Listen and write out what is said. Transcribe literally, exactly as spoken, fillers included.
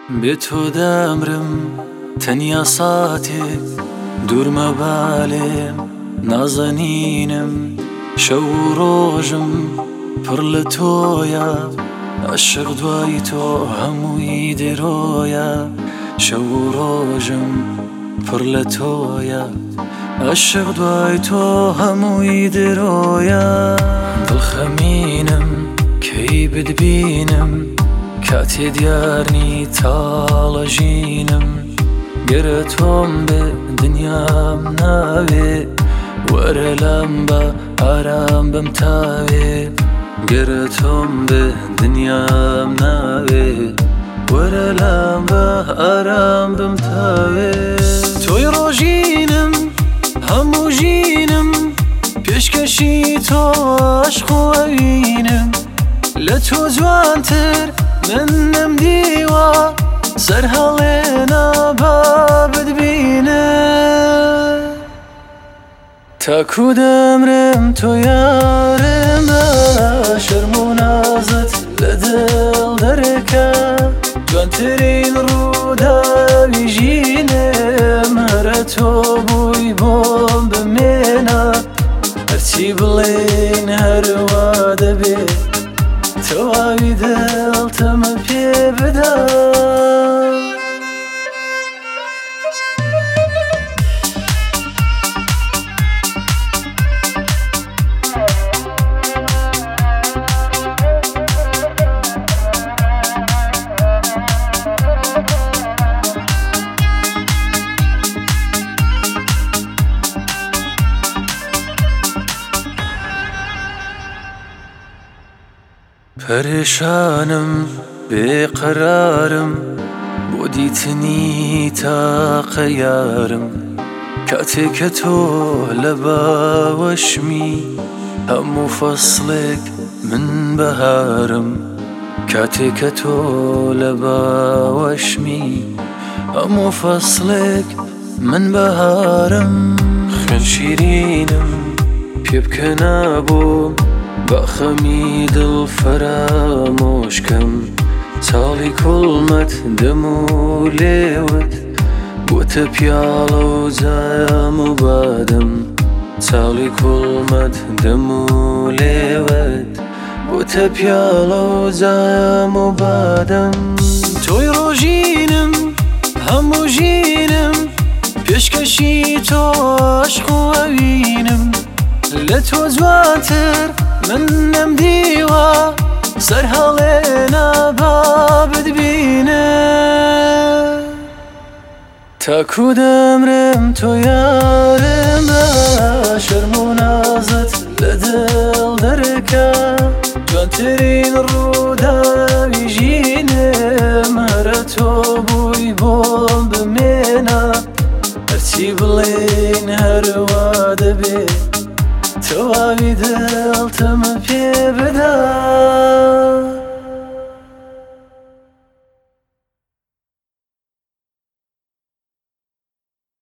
بێتۆ دەمرم تەنیا ساتێک دوورمە بالێم نازەنینم شەو و ڕۆژم پڕ لە تۆیە عەشق دوای تۆ هەمووی دێرۆیە شەو و ڕۆژم پڕ لە تۆیە عەشق دوای تۆ هەمووی دێرۆیە دڵخەمینم کەی بتبینم کاتێ دیارنی تاڵەژینم گەرە تۆم بێ دنیام ناوێ وەرە لام بە ئارام بم تاوێ گەرە تۆم بێ دنیام ناوێ وەرە لام بە ئارام بم تاوێ تۆی ڕۆژینم هەموو ژینم پێشکەشی تۆ عەشق و ئەوینم لە تۆ جوانتر من نەمدیوە سەر هەڵێنا با بتبینە تاکو دەمرم تۆ یارمە شەرم و نازت لە دڵ دەرەکە جوانترین ڕووداوی ژینم هەرە تۆ بووی بۆم بمێنە هەرچی بڵێن هەروا دەبێت تەواوی دڵتەمە پێ بدە پەرێشانم بێقەرارم بۆ دیتنی تاقە یارم کاتێککە تۆ لە باوەشمی هەموو فەسڵێک من بەهارم کاتێککە تۆ لە باوەشمی هەموو فەسڵێک من بەهارم خوێن شیرینم پێ بکەنا بۆم بەخەمی دڵ فەرامۆشکەم چاڵی کوڵمەت دەم و لێوت بۆتە پیاڵە و جام و بادەم چاڵی کوڵمەت دەم و لێوت بۆتە پیاڵە و جام و بادەم تۆی ڕۆژینم هەموو ژینم پێشکەشی تۆ عەشق و ئەوینم لە تۆ جوانتر من نەمدیوە سەر هەڵێنا با بتبینە تاکو دەمرم تۆ یارمە شەرم و نازت لە دڵ دەرەکە جوانترین ڕووداوی ژینم هەرە تۆ بووی بۆم بمێنە هەرچی بڵێن هەروا دەبێت تەواوی دڵتەمە پێ